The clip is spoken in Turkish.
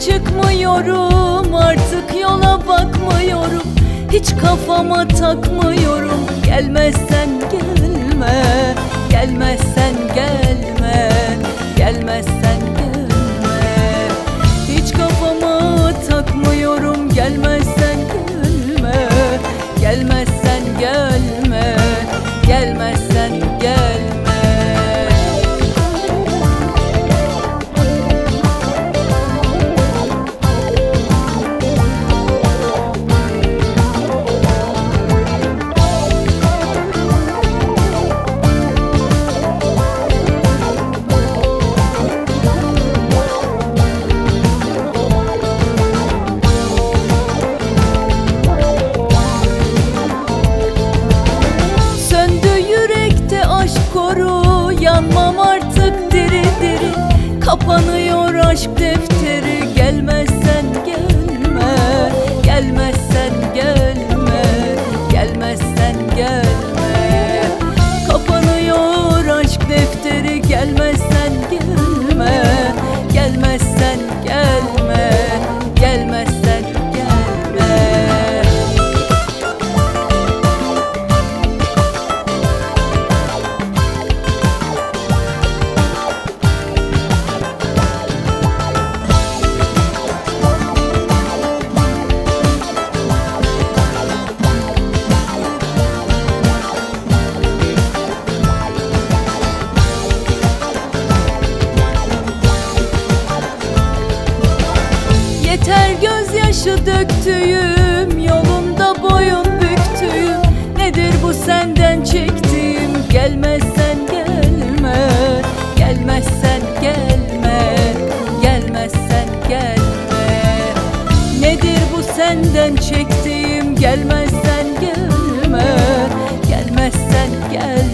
çıkmıyorum, artık yola bakmıyorum, hiç kafama takmıyorum. Gelmezsen gelme, gelmezsen gelme, gelmezsen gelme. Hiç kafama takmıyorum, gelmezsen gelme, gelmezsen gelme, gelmezsen gelme. Koru, yanmam artık diri diri, kapanıyor aşk defteri. Gelmezsen gelme, gelmezsen gelme, gelmezsen gelme. Kapanıyor aşk defteri. Gelmezsen gelme, gelmezsen gelme, gelmezsen gelme. Yeter gözyaşı döktüğüm, yolunda boyun büktüğüm. Nedir bu senden çektiğim? Gelmezsen gelme, gelmezsen gelme, gelmezsen gelme. Nedir bu senden çektiğim? Gelmezsen gelme, gelmezsen gelme.